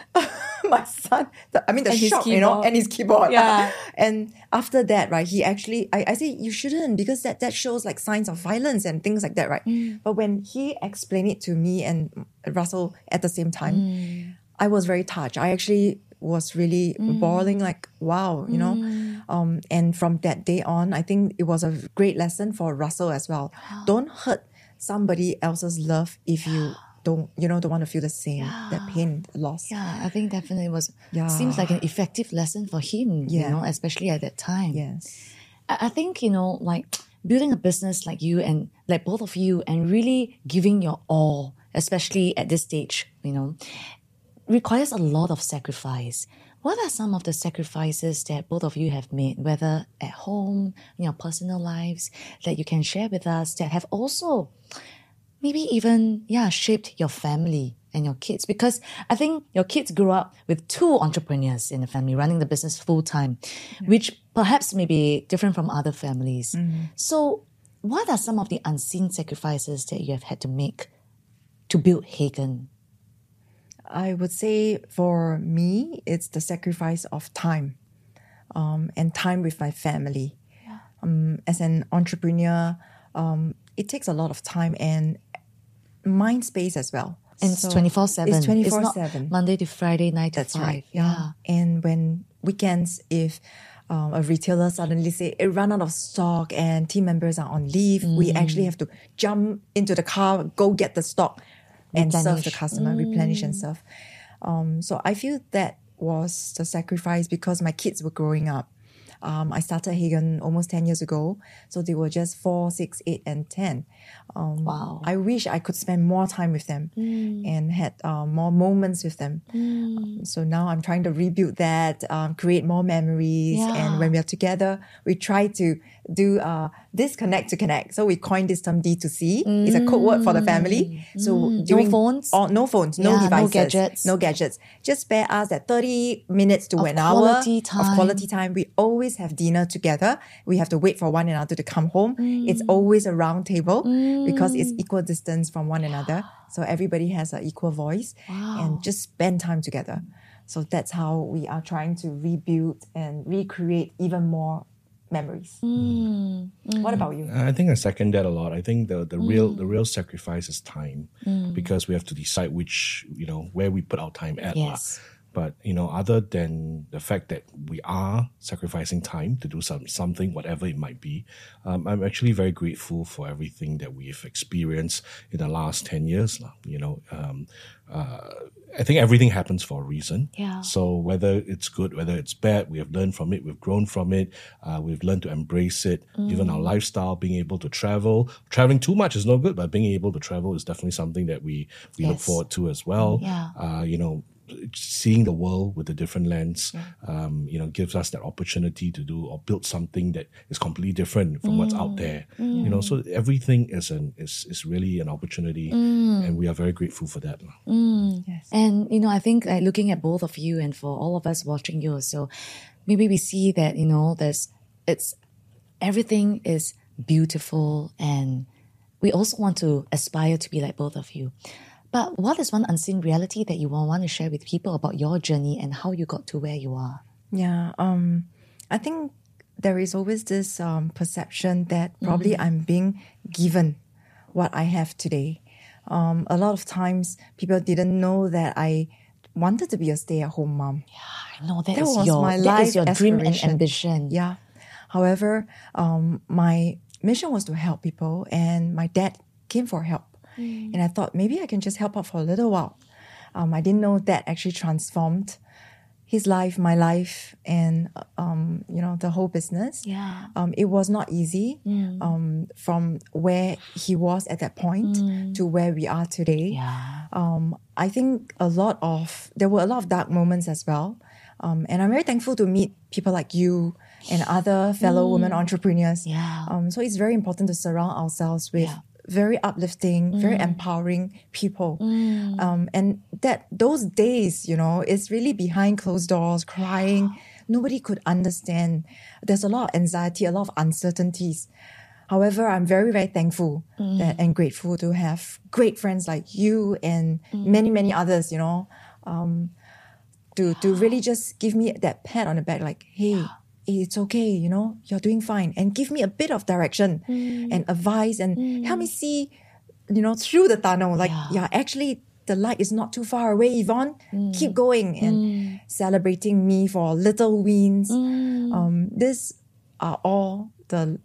my son, the And his shock, keyboard. and his keyboard. Yeah. And after that, right, he actually, I say, you shouldn't, because that shows like signs of violence and things like that, right? But when he explained it to me and Russell at the same time, I was very touched. I actually was really bawling, like, wow, and from that day on, I think it was a great lesson for Russell as well. Don't hurt somebody else's love if you don't want to feel the same, that pain, loss. Yeah, I think definitely was. Yeah. Seems like an effective lesson for him, especially at that time. Yes. I think, like building a business like you and like both of you and really giving your all, especially at this stage, requires a lot of sacrifice. What are some of the sacrifices that both of you have made, whether at home, in your personal lives, that you can share with us that have also maybe even, shaped your family and your kids? Because I think your kids grew up with two entrepreneurs in the family running the business full time, which perhaps may be different from other families. So what are some of the unseen sacrifices that you have had to make to build Hagen? I would say for me, it's the sacrifice of time and time with my family. As an entrepreneur, it takes a lot of time and mind space as well. And it's 24/7. It's 24/7. It's not Monday to Friday, 9 to 5. That's right. Yeah. And when weekends, if a retailer suddenly say it run out of stock and team members are on leave, we actually have to jump into the car, go get the stock and serve the customer, replenish and serve. So I feel that was the sacrifice because my kids were growing up. I started Hagen almost 10 years ago. So they were just 4, 6, 8, and 10. Wow. I wish I could spend more time with them and had more moments with them. So now I'm trying to rebuild that, create more memories. And when we are together, we try to do disconnect to connect. So we coined this term D2C. It's a code word for the family. So during, no phones, no devices, no gadgets. Just spare us that 30 minutes to an hour of quality time. We always have dinner together. We have to wait for one another to come home. It's always a round table because it's equal distance from one another. So everybody has an equal voice and just spend time together. So that's how we are trying to rebuild and recreate even more memories. What about you? I think I second that a lot. I think the real sacrifice is time because we have to decide which, where we put our time at. Yes. But, other than the fact that we are sacrificing time to do something, whatever it might be, I'm actually very grateful for everything that we've experienced in the last 10 years. I think everything happens for a reason. Yeah. So whether it's good, whether it's bad, we have learned from it, we've grown from it, we've learned to embrace it. Even our lifestyle, being able to travel. Traveling too much is no good, but being able to travel is definitely something that we look forward to as well. Seeing the world with a different lens, gives us that opportunity to do or build something that is completely different from what's out there. So everything is really an opportunity, and we are very grateful for that. Yes. And I think looking at both of you and for all of us watching you, so maybe we see that everything is beautiful, and we also want to aspire to be like both of you. But what is one unseen reality that you want to share with people about your journey and how you got to where you are? Yeah, I think there is always this perception that probably I'm being given what I have today. A lot of times people didn't know that I wanted to be a stay-at-home mom. I know that was my life is your dream and aspiration. ambition. Yeah. However, my mission was to help people, and my dad came for help. And I thought maybe I can just help out for a little while. I didn't know that actually transformed his life, my life, and the whole business. Yeah. It was not easy from where he was at that point to where we are today. Yeah. I think there were a lot of dark moments as well. And I'm very thankful to meet people like you and other fellow women entrepreneurs. Yeah. So it's very important to surround ourselves with very uplifting, very empowering people. And that those days, it's really behind closed doors, crying. Nobody could understand. There's a lot of anxiety, a lot of uncertainties. However, I'm very, very thankful and grateful to have great friends like you and many, many others, to really just give me that pat on the back, like, hey, it's okay, you're doing fine. And give me a bit of direction and advice and help me see, through the tunnel. Like, actually, the light is not too far away, Yvonne. Keep going and celebrating me for little wins. These are all the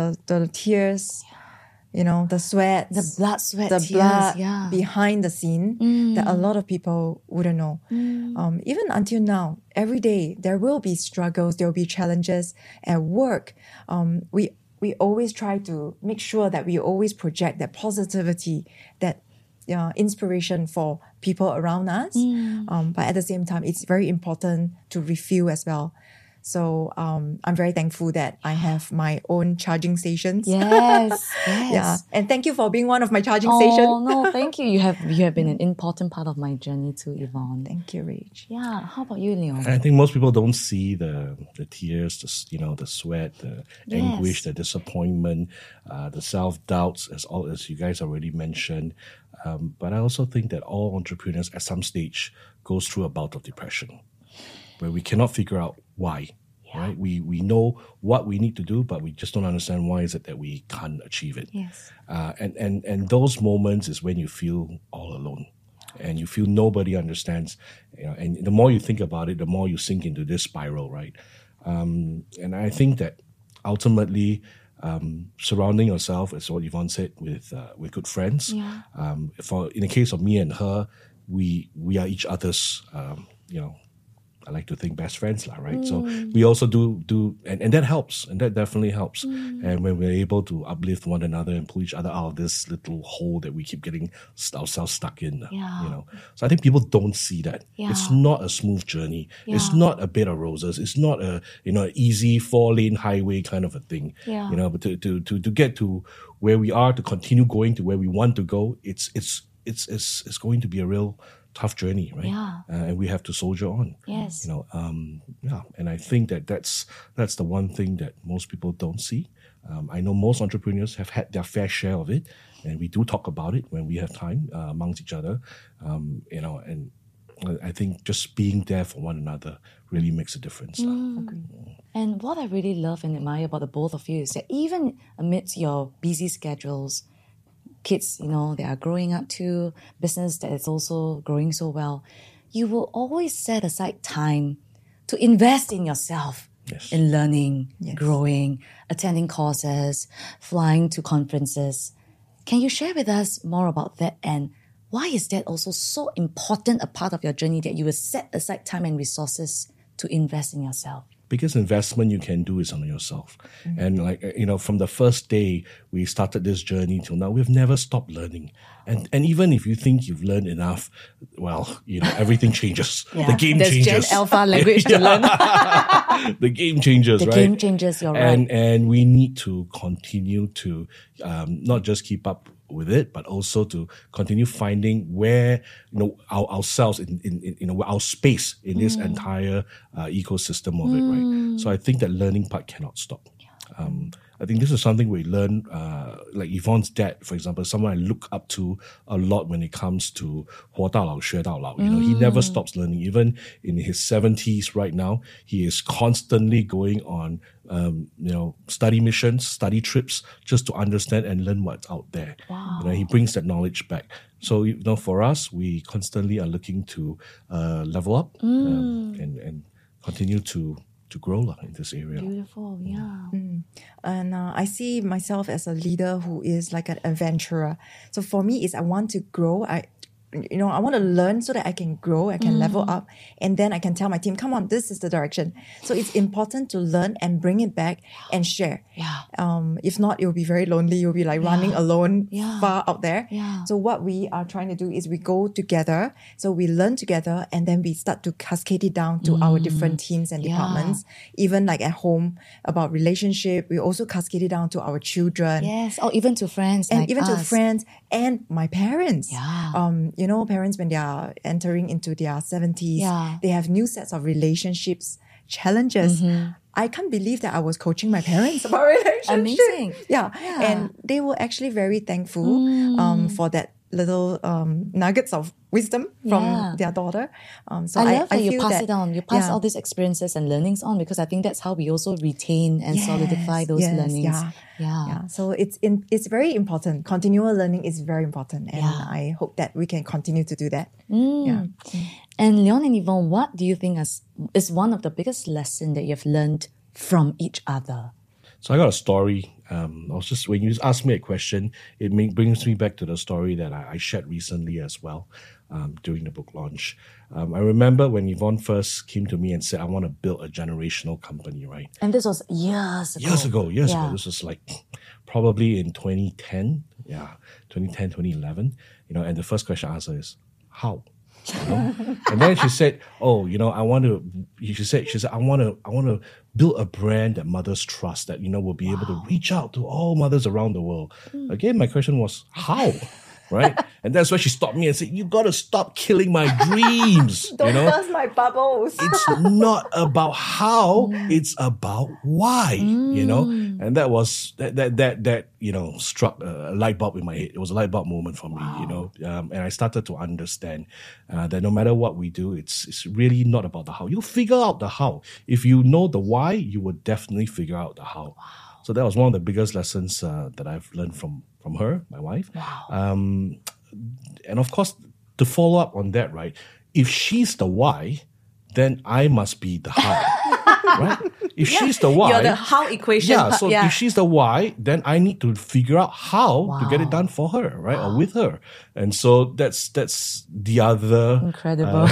tears, the sweat, The blood, sweat, the tears. blood behind the scene that a lot of people wouldn't know. Even until now, every day there will be struggles, there will be challenges at work. We always try to make sure that we always project that positivity, that inspiration for people around us. But at the same time, it's very important to refuel as well. So I'm very thankful that I have my own charging stations. Yes. Yeah, and thank you for being one of my charging stations. Oh no, thank you. You have been an important part of my journey too, Yvonne. Thank you, Rach. Yeah. How about you, Leon? I think most people don't see the tears, the sweat, the anguish, the disappointment, the self-doubts, as you guys already mentioned. But I also think that all entrepreneurs at some stage goes through a bout of depression where we cannot figure out why. Right? We know what we need to do, but we just don't understand why is it that we can't achieve it. Yes. And those moments is when you feel all alone. And you feel nobody understands, and the more you think about it, the more you sink into this spiral, right? And I think that ultimately, surrounding yourself, as what Yvonne said, with good friends. In the case of me and her, we are each other's, I like to think best friends, right? So we also do, and that helps, and that definitely helps. And when we're able to uplift one another and pull each other out of this little hole that we keep getting ourselves stuck in, So I think people don't see that. It's not a smooth journey. It's not a bed of roses. It's not a easy 4-lane highway kind of a thing. But to get to where we are, to continue going to where we want to go, it's going to be a real tough journey, right? And we have to soldier on. Yes. And I think that's the one thing that most people don't see. I know most entrepreneurs have had their fair share of it, and we do talk about it when we have time amongst each other. And I think just being there for one another really makes a difference. And what I really love and admire about the both of you is that even amidst your busy schedules, kids, they are growing up too, business that is also growing so well, you will always set aside time to invest in yourself, in learning, growing, attending courses, flying to conferences. Can you share with us more about that, and why is that also so important a part of your journey that you will set aside time and resources to invest in yourself? Biggest investment you can do is on yourself. And from the first day we started this journey till now, we've never stopped learning. And even if you think you've learned enough, everything changes. The game changes. There's Gen Alpha language to learn. The game changes, right? The game changes, you're right. And we need to continue to not just keep up with it, but also to continue finding where ourselves in our space in this entire ecosystem of it, right? So I think that learning part cannot stop. I think this is something we learn, like Yvonne's dad, for example, someone I look up to a lot when it comes to 活到老学到老. He never stops learning. Even in his 70s right now, he is constantly going on, study missions, study trips, just to understand and learn what's out there. Wow. He brings that knowledge back. So, for us, we constantly are looking to level up and continue to grow in this area. Beautiful, yeah. And I see myself as a leader who is like an adventurer. So for me, I want to grow. I want to learn so that I can grow, I can level up, and then I can tell my team, come on, this is the direction. So it's important to learn and bring it back and share. If not, you'll be very lonely. You'll be like running alone far out there. So what we are trying to do is we go together. So we learn together, and then we start to cascade it down to our different teams and departments. Even like at home about relationship, we also cascade it down to our children. Yes, or even to friends. And like even us. to friends and my parents. Parents, when they are entering into their 70s, they have new sets of relationships, challenges. I can't believe that I was coaching my parents about relationships. Amazing. Yeah. And they were actually very thankful for that little nuggets of wisdom from their daughter. So I love that you feel pass it on. You pass all these experiences and learnings on, because I think that's how we also retain and solidify those learnings. So it's very important. Continual learning is very important, and I hope that we can continue to do that. And Leon and Yvonne, what do you think is one of the biggest lessons that you've learned from each other? So I got a story When you asked me a question, it brings me back to the story that I shared recently as well, during the book launch. I remember when Yvonne first came to me and said, I want to build a generational company, right? And this was years ago. Years ago. This was like probably in 2010. Yeah, 2010, 2011. And the first question I asked her is, how? And then she said, I want to build a brand that mothers trust, that, will be able to reach out to all mothers around the world. Again, my question was, how? Right? And that's why she stopped me and said, you got to stop killing my dreams. Don't burst my bubbles. It's not about how, it's about why, And that was, that struck a light bulb in my head. It was a light bulb moment for me, and I started to understand that no matter what we do, it's really not about the how. You'll figure out the how. If you know the why, you will definitely figure out the how. So that was one of the biggest lessons that I've learned from her, my wife. And of course, to follow up on that, right? If she's the why, then I must be the how, right? If she's the why, you're the how equation. If she's the why, then I need to figure out how to get it done for her, right, or with her. And so that's the other incredible.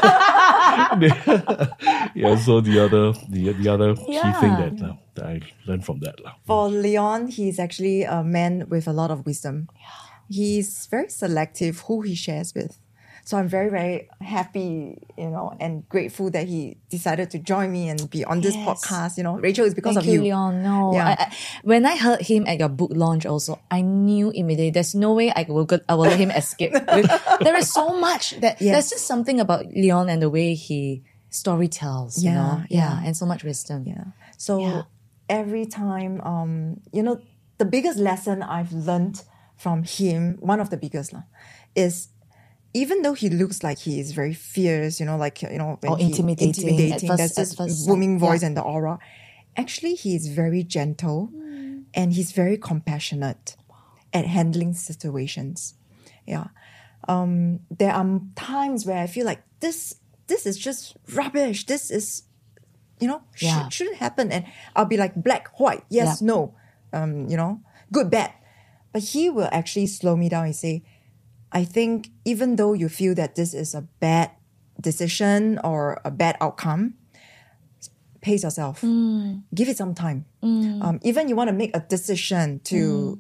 So the other key thing that I learned from that. For Leon, he's actually a man with a lot of wisdom. He's very selective who he shares with. So I'm very, very happy, and grateful that he decided to join me and be on this podcast. Rachel, it's because of you. Thank you, Leon. No, when I heard him at your book launch also, I knew immediately there's no way I will let him escape. There is so much there's just something about Leon and the way he story tells, and so much wisdom. So every time, the biggest lesson I've learned from him, one of the biggest is, even though he looks like he is very fierce, when intimidating. There's this booming voice and the aura. Actually, he is very gentle and he's very compassionate at handling situations. There are times where I feel like this is just rubbish. This is, shouldn't happen. And I'll be like black, white, yes, no, good, bad. But he will actually slow me down and say, I think even though you feel that this is a bad decision or a bad outcome, pace yourself. Give it some time. Even you want to make a decision to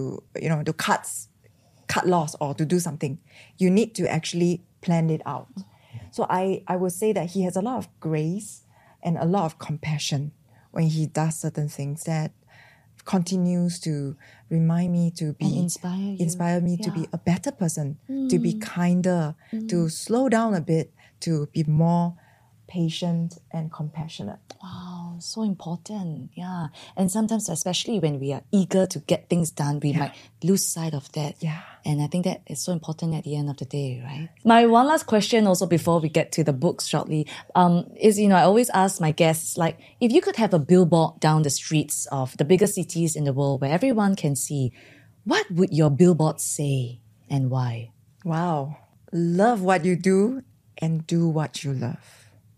cut loss or to do something, you need to actually plan it out. So I would say that he has a lot of grace and a lot of compassion when he does certain things that continues to remind me to be inspire me to be a better person, to be kinder, to slow down a bit, to be more patient and compassionate. Wow, so important. Yeah. And sometimes, especially when we are eager to get things done, we might lose sight of that. Yeah. And I think that is so important at the end of the day, right? My one last question also before we get to the books shortly, is, I always ask my guests, like, if you could have a billboard down the streets of the biggest cities in the world where everyone can see, what would your billboard say and why? Wow. Love what you do and do what you love.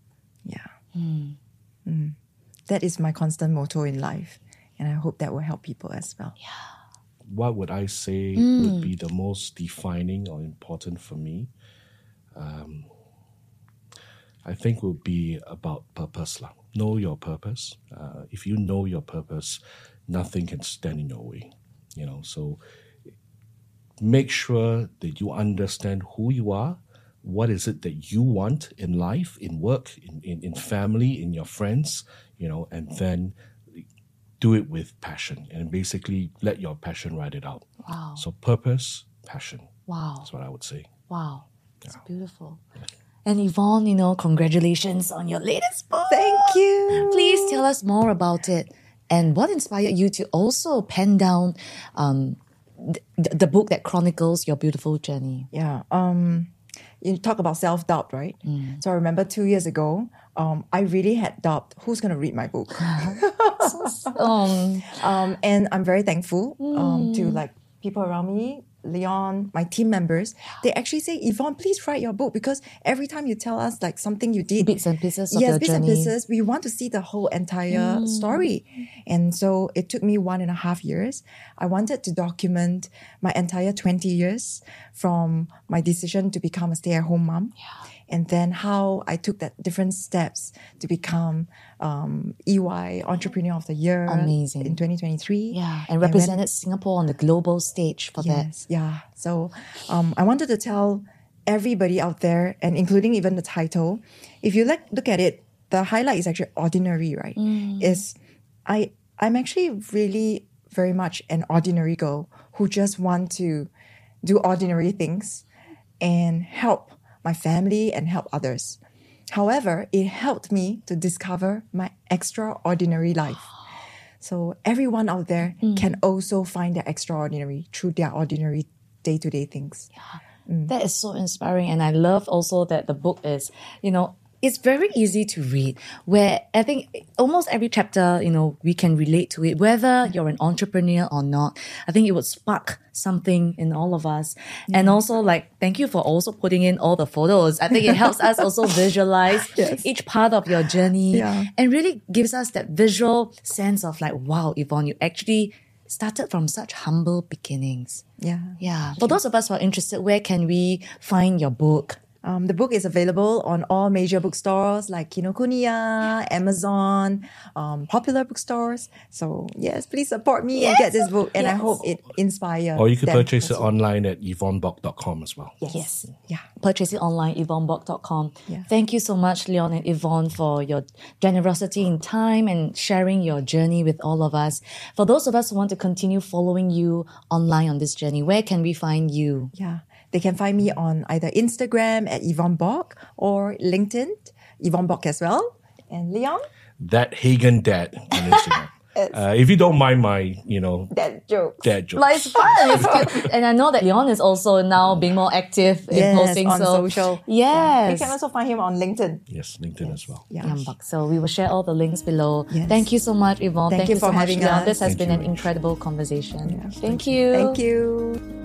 That is my constant motto in life. And I hope that will help people as well. What would I say would be the most defining or important for me? I think would be about purpose. Know your purpose. If you know your purpose, nothing can stand in your way. So make sure that you understand who you are. What is it that you want in life, in work, in family, in your friends, and then do it with passion and basically let your passion ride it out. Wow. So purpose, passion. Wow. That's what I would say. Wow. That's beautiful. And Yvonne, congratulations on your latest book. Thank you. Please tell us more about it and what inspired you to also pen down the book that chronicles your beautiful journey. Yeah. You talk about self-doubt, right? So I remember 2 years ago, I really had doubt, who's going to read my book? And I'm very thankful to people around me, Leon, my team members. They actually say, Yvonne, please write your book, because every time you tell us something you did, bits and pieces of your bits journey. and pieces, we want to see the whole entire story. And so it took me 1.5 years. I wanted to document my entire 20 years from my decision to become a stay-at-home mom. And then how I took that different steps to become EY Entrepreneur of the Year Amazing. in 2023. Yeah, and represented Singapore on the global stage for that. Yes, yeah. So I wanted to tell everybody out there, and including even the title, if you look at it, the highlight is actually ordinary, right? I'm actually really very much an ordinary girl who just want to do ordinary things and help my family and help others. However, it helped me to discover my extraordinary life. So everyone out there can also find their extraordinary through their ordinary day-to-day things. That is so inspiring. And I love also that the book is, it's very easy to read, where I think almost every chapter, we can relate to it, whether you're an entrepreneur or not. I think it would spark something in all of us. And also, thank you for also putting in all the photos. I think it helps us also visualize each part of your journey and really gives us that visual sense of wow, Yvonne, you actually started from such humble beginnings. Yeah. For those of us who are interested, where can we find your book? The book is available on all major bookstores like Kinokuniya, Amazon, popular bookstores. So yes, please support me and get this book. And I hope it inspires. Or you could purchase it online at yvonnebock.com as well. Yes. Yeah. Purchase it online, yvonnebock.com. Yeah. Thank you so much, Leon and Yvonne, for your generosity in time and sharing your journey with all of us. For those of us who want to continue following you online on this journey, where can we find you? Yeah. They can find me on either Instagram at Yvonne Bock or LinkedIn, Yvonne Bock as well. And Leon? That Hagen Dad on Instagram. If you don't mind my, Dad jokes. dad jokes. It's fun. It's cute. And I know that Leon is also now being more active in posting. On social. Yes. You can also find him on LinkedIn. Yes, LinkedIn as well. Yeah. Yambak. So we will share all the links below. Yes. Thank you so much, Yvonne. Thank you so for much, having Leon. us. This has Thank been you an very much. incredible conversation. Yeah. Thank you. Thank you.